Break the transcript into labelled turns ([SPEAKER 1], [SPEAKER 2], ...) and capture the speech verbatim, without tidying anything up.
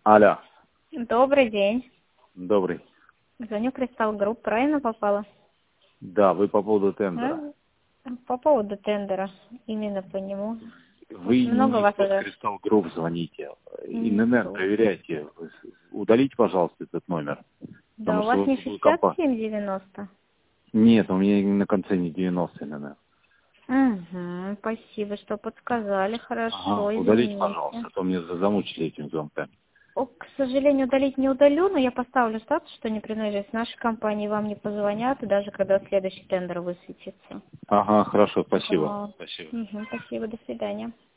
[SPEAKER 1] Алло.
[SPEAKER 2] Добрый день.
[SPEAKER 1] Добрый.
[SPEAKER 2] Звоню Кристалл Групп. Правильно попала?
[SPEAKER 1] Да, вы по поводу тендера.
[SPEAKER 2] А? По поводу тендера. Именно по нему.
[SPEAKER 1] Вы
[SPEAKER 2] Много
[SPEAKER 1] не
[SPEAKER 2] вас
[SPEAKER 1] в тот
[SPEAKER 2] уже.
[SPEAKER 1] Кристалл Групп звоните.
[SPEAKER 2] М,
[SPEAKER 1] ИНН
[SPEAKER 2] слушай.
[SPEAKER 1] проверяйте. Удалите, пожалуйста, этот номер.
[SPEAKER 2] Да,
[SPEAKER 1] Потому
[SPEAKER 2] у
[SPEAKER 1] что
[SPEAKER 2] вас
[SPEAKER 1] вы
[SPEAKER 2] не
[SPEAKER 1] в другую компанию.
[SPEAKER 2] шестьдесят семь девяносто?
[SPEAKER 1] Нет, у меня на конце не девяносто ИНН.
[SPEAKER 2] Угу, спасибо, что подсказали.
[SPEAKER 1] Ага,
[SPEAKER 2] Хорошо,
[SPEAKER 1] удалите,
[SPEAKER 2] извините.
[SPEAKER 1] пожалуйста, а то мне замучили этими звонками.
[SPEAKER 2] О, к сожалению, удалить не удалю, но я поставлю статус, что не принадлежит нашей компании, вам не позвонят, даже когда следующий тендер высветится.
[SPEAKER 1] Ага, хорошо, спасибо.
[SPEAKER 2] Да.
[SPEAKER 1] Спасибо.
[SPEAKER 2] Угу, спасибо, до свидания.